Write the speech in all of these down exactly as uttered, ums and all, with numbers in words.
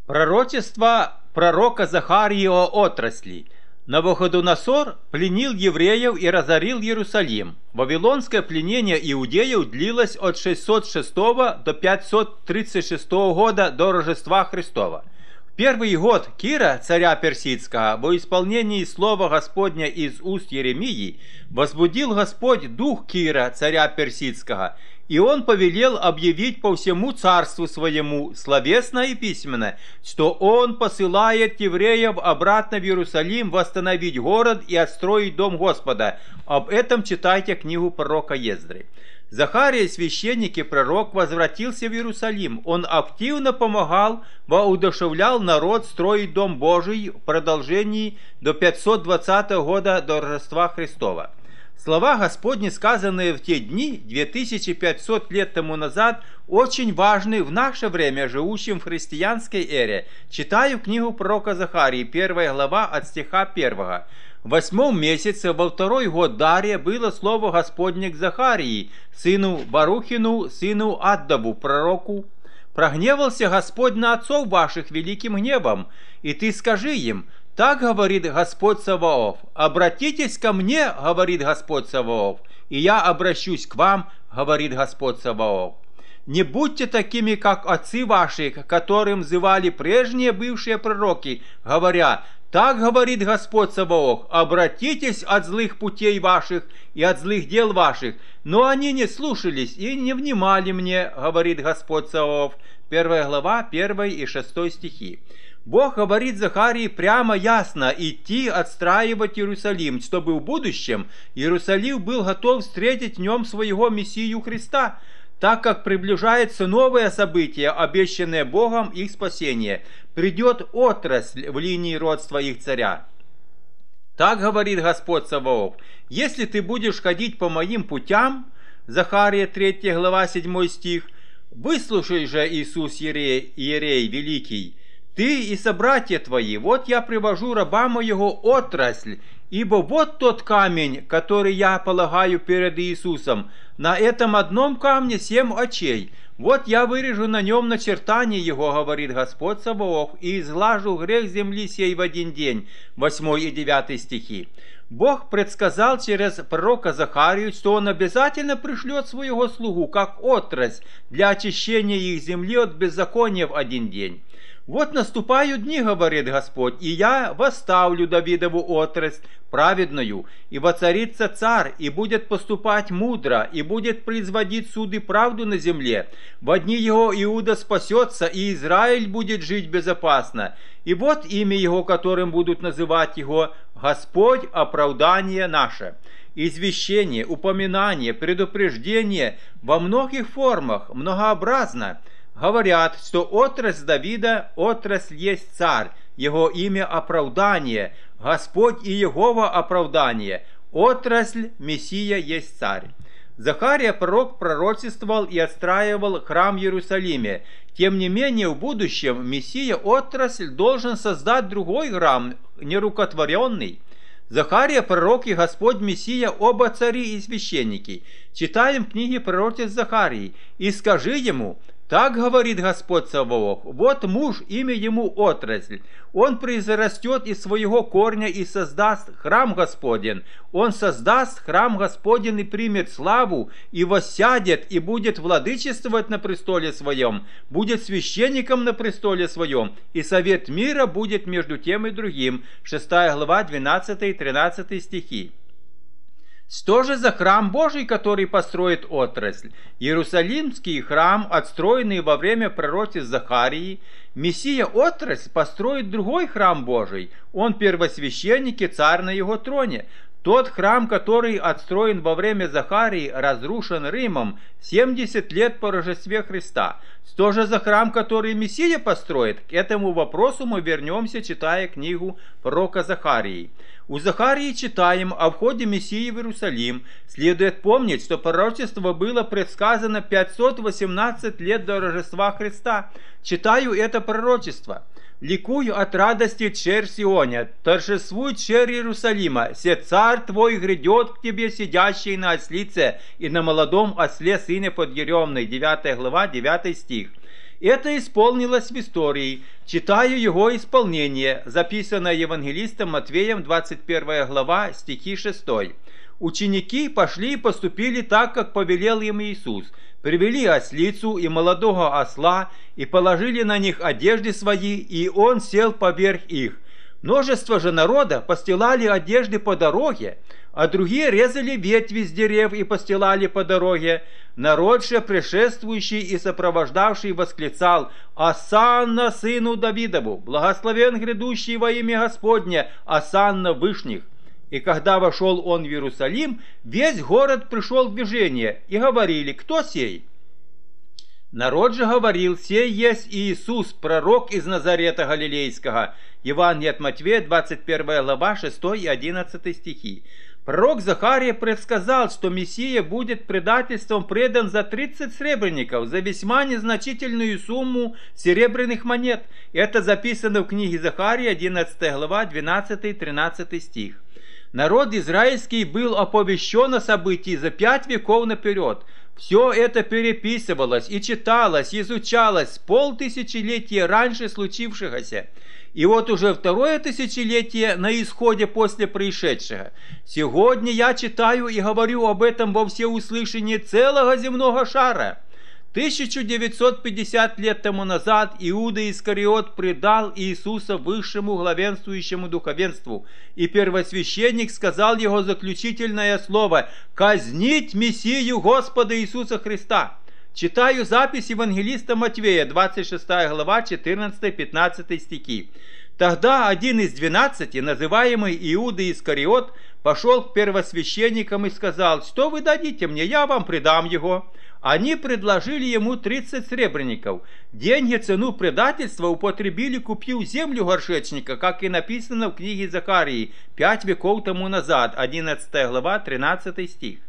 Пророчество пророка Захарии о отрасли. Навуходоносор пленил евреев и разорил Иерусалим. Вавилонское пленение иудеев длилось от шестьсот шестого до пятьсот тридцать шестого года до Рождества Христова. В первый год Кира, царя персидского, во исполнении слова Господня из уст Еремии, возбудил Господь дух Кира, царя персидского, и он повелел объявить по всему царству своему, словесно и письменно, что он посылает евреев обратно в Иерусалим восстановить город и отстроить дом Господа. Об этом читайте книгу пророка Ездры. Захария, священник и пророк, возвратился в Иерусалим. Он активно помогал, воодушевлял народ строить Дом Божий в продолжении до пятьсот двадцатого года до Рождества Христова. Слова Господни, сказанные в те дни, две тысячи пятьсот лет тому назад, очень важны в наше время, живущим в христианской эре. Читаю книгу пророка Захарии, первая глава, от стиха первого. В восьмом месяце, во второй год Дария, было слово Господне к Захарии, сыну Барухину, сыну Аддаву, пророку. «Прогневался Господь на отцов ваших великим гневом, и ты скажи им: так говорит Господь Саваоф, обратитесь ко мне, говорит Господь Саваоф, и я обращусь к вам, говорит Господь Саваоф. Не будьте такими, как отцы ваши, которым взывали прежние бывшие пророки, говоря: так говорит Господь Саваоф, обратитесь от злых путей ваших и от злых дел ваших. Но они не слушались и не внимали мне, говорит Господь Саваоф». Первая глава, первый и шестой стихи. Бог говорит Захарии прямо ясно идти отстраивать Иерусалим, чтобы в будущем Иерусалим был готов встретить в нем своего Мессию Христа, так как приближается новое событие, обещанное Богом, их спасение. Придет отрасль в линии родства их царя. Так говорит Господь Саваоф: если ты будешь ходить по моим путям, Захария третья глава, седьмой стих, выслушай же, Иисус Иерей, Иерей Великий, ты и собратья твои, вот я привожу раба моего отрасль, ибо вот тот камень, который я полагаю перед Иисусом, на этом одном камне семь очей. Вот я вырежу на нем начертание его, говорит Господь Саваоф, и изглажу грех земли сей в один день. Восьмой и девятый стихи. Бог предсказал через пророка Захарию, что он обязательно пришлет своего слугу, как отрасль, для очищения их земли от беззакония в один день. «Вот наступают дни, говорит Господь, и я восставлю Давидову отрасль праведную, и воцарится царь, и будет поступать мудро, и будет производить суд и правду на земле. В дни его Иуда спасется, и Израиль будет жить безопасно. И вот имя его, которым будут называть его: Господь, оправдание наше». Извещение, упоминание, предупреждение во многих формах, многообразно. Говорят, что отрасль Давида, отрасль есть царь, его имя оправдание, Господь и Егова оправдание, отрасль Мессия есть царь. Захария пророк пророчествовал и отстраивал храм в Иерусалиме. Тем не менее, в будущем Мессия отрасль должен создать другой храм, нерукотворенный. Захария пророк и Господь Мессия оба цари и священники. Читаем книги пророчеств Захарии: «И скажи ему: так говорит Господь Саваоф, вот муж, имя ему отрасль. Он произрастет из своего корня и создаст храм Господен. Он создаст храм Господен и примет славу, и воссядет, и будет владычествовать на престоле своем, будет священником на престоле своем, и совет мира будет между тем и другим». Шестая глава, двенадцатый и тринадцатый стихи. Что же за храм Божий, который построит отрасль? Иерусалимский храм, отстроенный во время пророчеств Захарии. Мессия отрасль построит другой храм Божий. Он первосвященник и царь на его троне. Тот храм, который отстроен во время Захарии, разрушен Римом семьдесят лет по Рождестве Христа. Что же за храм, который Мессия построит? К этому вопросу мы вернемся, читая книгу пророка Захарии. У Захарии читаем о входе Мессии в Иерусалим. Следует помнить, что пророчество было предсказано пятьсот восемнадцать лет до Рождества Христа. Читаю это пророчество. «Ликуй от радости, черь Сионе, торжествуй, черь Иерусалима, се царь твой грядет к тебе, сидящий на ослице и на молодом осле сыне подъеремной». девятая глава, девятый стих. Это исполнилось в истории. Читаю его исполнение, записанное евангелистом Матвеем, двадцать первая глава, стихи шесть. Ученики пошли и поступили так, как повелел им Иисус. Привели ослицу и молодого осла, и положили на них одежды свои, и он сел поверх их. Множество же народа постилали одежды по дороге, а другие резали ветви с дерев и постилали по дороге. Народ же, предшествующий и сопровождавший, восклицал: «Осанна сыну Давидову! Благословен грядущий во имя Господне! Осанна вышних!» И когда вошел он в Иерусалим, весь город пришел в движение, и говорили: «Кто сей?» Народ же говорил: «Сей есть Иисус, пророк из Назарета Галилейского». Евангелие от Матвея, двадцать первая глава, шестой и одиннадцатый стихи. Пророк Захария предсказал, что Мессия будет предательством предан за тридцать сребреников, за весьма незначительную сумму серебряных монет. Это записано в книге Захария, одиннадцатая глава, двенадцатый-тринадцатый стих. Народ израильский был оповещен о событии за пять веков наперед. Все это переписывалось и читалось, изучалось с полтысячелетия раньше случившегося. И вот уже второе тысячелетие на исходе после происшедшего. Сегодня я читаю и говорю об этом во всеуслышание целого земного шара. тысяча девятьсот пятьдесят лет тому назад Иуда Искариот предал Иисуса высшему главенствующему духовенству, и первосвященник сказал его заключительное слово: «Казнить Мессию Господа Иисуса Христа». Читаю запись евангелиста Матвея, двадцать шестая глава, четырнадцатый-пятнадцатый стихи. Тогда один из двенадцати, называемый Иуда Искариот, пошел к первосвященникам и сказал: «Что вы дадите мне, я вам предам его». Они предложили ему тридцать сребреников. Деньги цену предательства употребили, купив землю горшечника, как и написано в книге Захарии, пять веков тому назад, одиннадцатая глава, тринадцатый стих.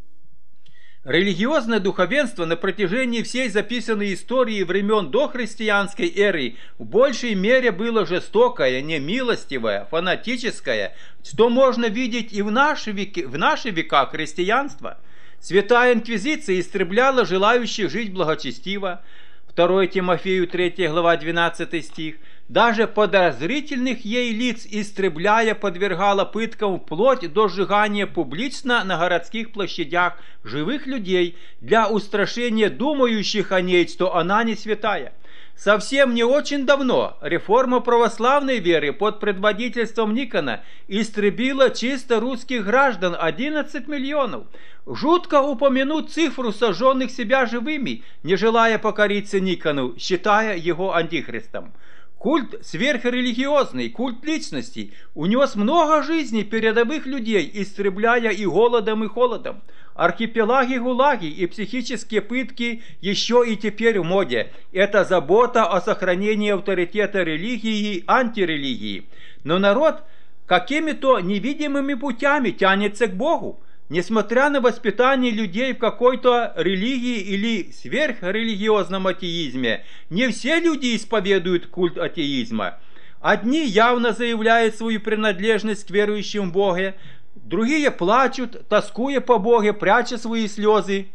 Религиозное духовенство на протяжении всей записанной истории времен дохристианской эры в большей мере было жестокое, немилостивое, фанатическое, что можно видеть и в наши веки, в наши века христианства. Святая Инквизиция истребляла желающих жить благочестиво. второе Тимофею, третья глава, двенадцатый стих. Даже подозрительных ей лиц истребляя подвергала пыткам вплоть до сжигания публично на городских площадях живых людей для устрашения думающих о ней, что она не святая. Совсем не очень давно реформа православной веры под предводительством Никона истребила чисто русских граждан одиннадцать миллионов. Жутко упомянуть цифру сожженных себя живыми, не желая покориться Никону, считая его антихристом. Культ сверхрелигиозный, культ личности, унес много жизней передовых людей, истребляя и голодом, и холодом. Архипелаги, гулаги и психические пытки еще и теперь в моде. Это забота о сохранении авторитета религии и антирелигии. Но народ какими-то невидимыми путями тянется к Богу. Несмотря на воспитание людей в какой-то религии или сверхрелигиозном атеизме, не все люди исповедуют культ атеизма. Одни явно заявляют свою принадлежность к верующим в Боге, другие плачут, тоскуя по Боге, пряча свои слезы.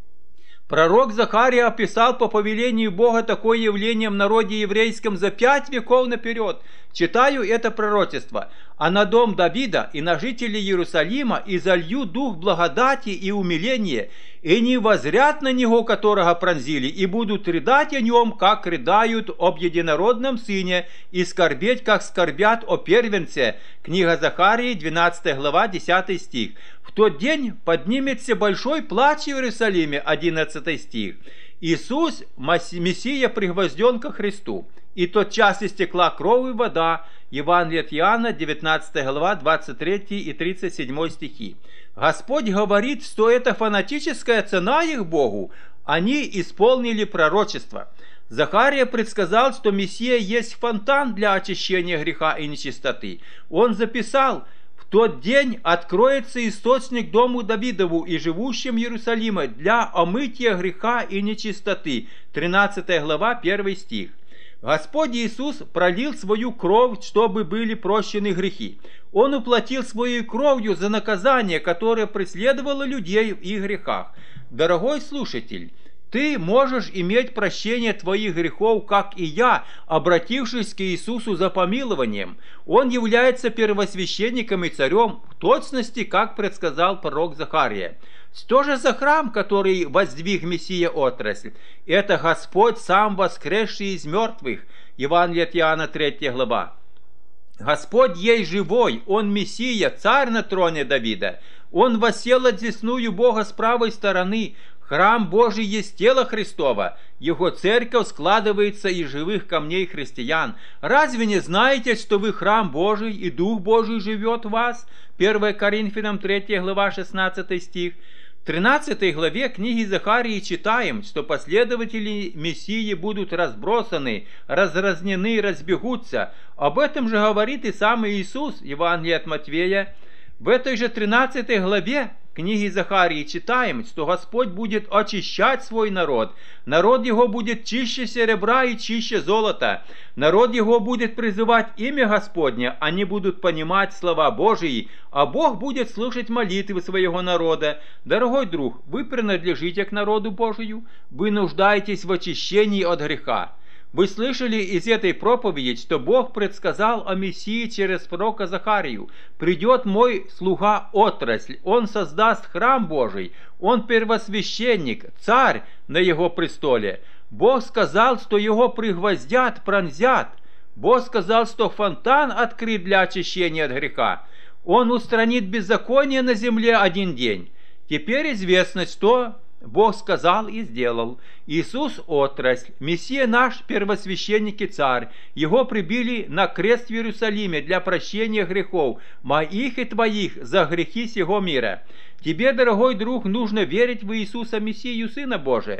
Пророк Захария описал по повелению Бога такое явление в народе еврейском за пять веков наперед. Читаю это пророчество: «А на дом Давида и на жителей Иерусалима изолью дух благодати и умиления, и не возрят на него, которого пронзили, и будут рыдать о нем, как рыдают об единородном сыне, и скорбеть, как скорбят о первенце». Книга Захарии, двенадцатая глава, десятый стих. «В тот день поднимется большой плач в Иерусалиме», одиннадцатый стих. Иисус, Мессия, пригвозден ко Христу, и тотчас истекла кровь и вода. Евангелие от Иоанна, девятнадцатая глава, двадцать третий и тридцать седьмой стихи. Господь говорит, что это фанатическая цена их Богу. Они исполнили пророчество. Захария предсказал, что Мессия есть фонтан для очищения греха и нечистоты. Он записал: «В тот день откроется источник дому Давидову и живущим в Иерусалиме для омытия греха и нечистоты». тринадцатая глава, первый стих. Господь Иисус пролил свою кровь, чтобы были прощены грехи. Он уплатил своей кровью за наказание, которое преследовало людей в их грехах. Дорогой слушатель, Ты можешь иметь прощение твоих грехов, как и я, обратившись к Иисусу за помилованием. Он является первосвященником и царем в точности, как предсказал пророк Захария. Что же за храм, который воздвиг Мессия отрасль? Это Господь сам воскресший из мертвых. Евангелие от Иоанна, третья глава. Господь есть живой, Он Мессия, царь на троне Давида. Он воссел одесную Бога с правой стороны. Храм Божий есть тело Христово. Его церковь складывается из живых камней христиан. Разве не знаете, что вы храм Божий, и Дух Божий живет в вас? первое Коринфянам третья глава, шестнадцатый стих. В тринадцатой главе книги Захарии читаем, что последователи Мессии будут разбросаны, разразнены, разбегутся. Об этом же говорит и сам Иисус, Евангелие от Матвея. В этой же тринадцатой главе книги Захарии читаем, что Господь будет очищать свой народ. Народ его будет чище серебра и чище золота. Народ его будет призывать имя Господне, они будут понимать слова Божии, а Бог будет слушать молитвы своего народа. Дорогой друг, вы принадлежите к народу Божию, вы нуждаетесь в очищении от греха. Вы слышали из этой проповеди, что Бог предсказал о Мессии через пророка Захарию. «Придет мой слуга отрасль, он создаст храм Божий, он первосвященник, царь на его престоле». Бог сказал, что его пригвоздят, пронзят. Бог сказал, что фонтан открыт для очищения от греха. Он устранит беззаконие на земле один день. Теперь известно, что Бог сказал и сделал. Иисус отрасль, Мессия наш, первосвященник и царь. Его прибили на крест в Иерусалиме для прощения грехов, моих и твоих, за грехи сего мира. Тебе, дорогой друг, нужно верить в Иисуса Мессию, Сына Божия.